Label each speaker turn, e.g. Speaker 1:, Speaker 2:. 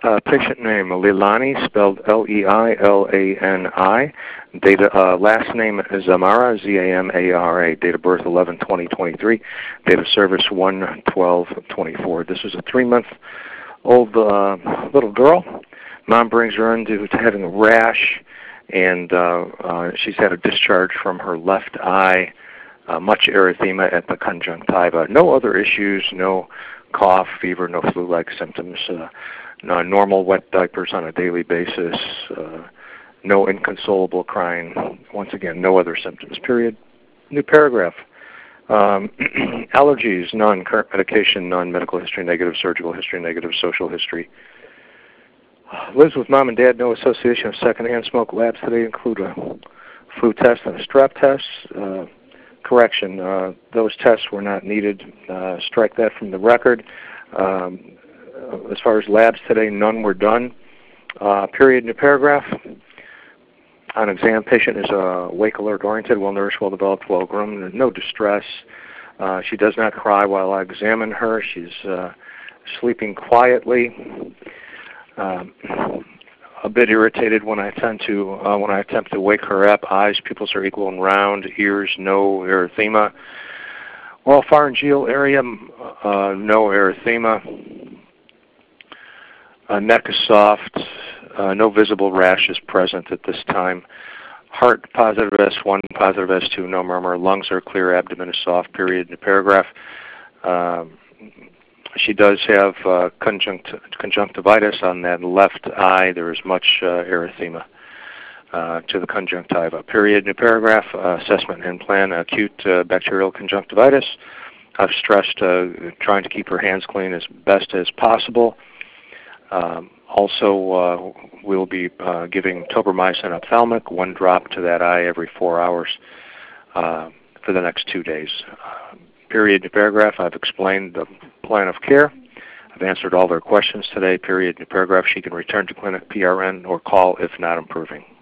Speaker 1: Patient name Leilani, spelled Leilani. Last name is Zamara, Zamara. Date of birth 11/20/23. Date of service 1/12/24. This is a 3-month-old little girl. Mom brings her in due to having a rash, and she's had a discharge from her left eye, much erythema at the conjunctiva. No other issues, no cough, fever, no flu-like symptoms. Normal wet diapers on a daily basis, no inconsolable crying. Once again, no other symptoms, period. New paragraph. Allergies, none. Current medication, none. Medical history, negative. Surgical history, negative. Social history. Lives with mom and dad, no association of secondhand smoke. Labs today include a flu test and a strep test. Correction, those tests were not needed. Strike that from the record. As far as labs today, none were done. Period. New paragraph. On exam, patient is awake, alert, oriented, well-nourished, well-developed, well-groomed, no distress. She does not cry while I examine her. She's sleeping quietly. A bit irritated when I attempt to wake her up. Eyes, pupils are equal and round. Ears, no erythema. Oral pharyngeal area, no erythema. Neck is soft. No visible rash is present at this time. Heart positive S1, positive S2, no murmur. Lungs are clear. Abdomen is soft. Period. In the paragraph. She does have conjunctivitis on that left eye. There is much erythema to the conjunctiva. Period. New paragraph. Assessment and plan. Acute bacterial conjunctivitis. I've stressed trying to keep her hands clean as best as possible. Also, we'll be giving tobramycin ophthalmic, 1 drop to that eye every 4 hours for the next 2 days. Period. New paragraph. I've explained the plan of care. I've answered all their questions today. Period. New paragraph. She can return to clinic, PRN, or call if not improving.